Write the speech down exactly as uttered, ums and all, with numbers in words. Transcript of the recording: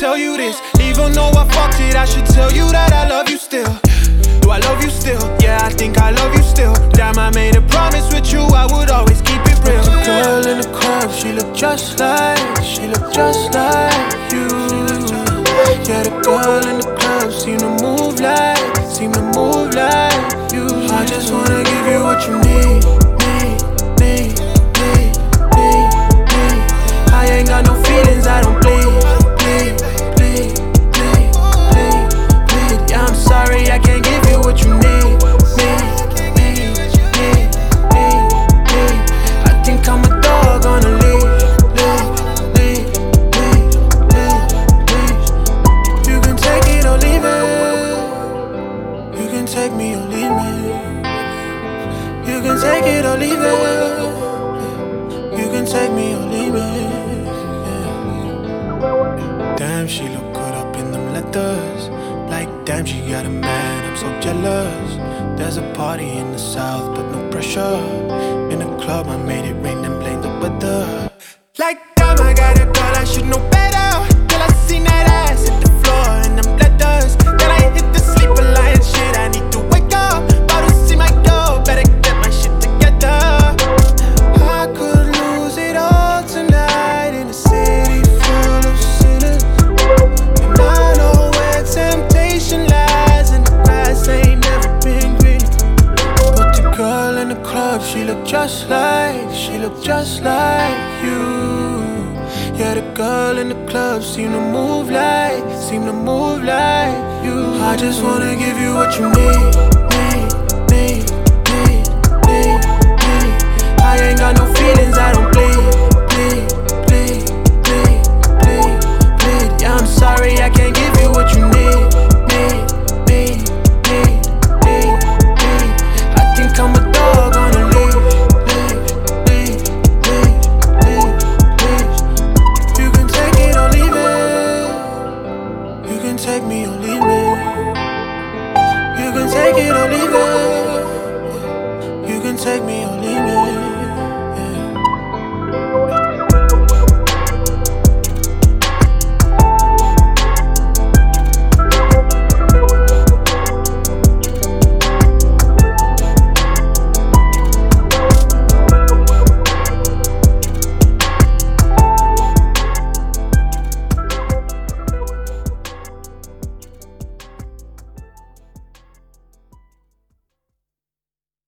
tell you this. Even though I fucked it, I should tell you that I love you still. Do I love you still? Yeah, I think I love you still. Damn, I made a promise with you, I would always keep it real. The girl in the club, she look just like, she look just like you. Yeah, the girl in the club seem to move like, seem to move like you. I just wanna give you what you need, need, need, need, need, need. I ain't got no feelings, I don't bleed, bleed, bleed, bleed, bleed, bleed. Yeah, I'm sorry, I can't give you what you need, need, need, need, need, need. I think I'm a dog on a leash, leash, leash, leash, leash, leash. You can take it or leave it. You can take me or leave me. You can take it or leave it. You can take me or leave it. Yeah. Damn, she look good up in them letters. Like, damn, she got a man, I'm so jealous. There's a party in the south, but no pressure. In the club, I made it rain and blamed the weather. Like, damn, I got a girl, I should know better. Till I seen that ass hit the floor and them letters. Then I hit the sleeper line, shit, I need to wake up. About to see my girl, better get my shit together. I could lose it all tonight in a city full of sinners. And I know where temptation lies, and the grass ain't never been green. But the girl in the club, she look just like, she look just like you. Yeah, the girl in the club seem to move like, seem to move like you. I just wanna give you what you need, need, need, need, need, need. I ain't got no feelings, I don't bleed, bleed, bleed, bleed, bleed, bleed. Yeah, I'm sorry, I can't give you what you need, need, need, need, need, need. I think I'm a dog on a leash, leash, leash, leash, leash, leash. You can take it or leave it. You can take me or leave me. You can take it or leave it. You can take me or leave me.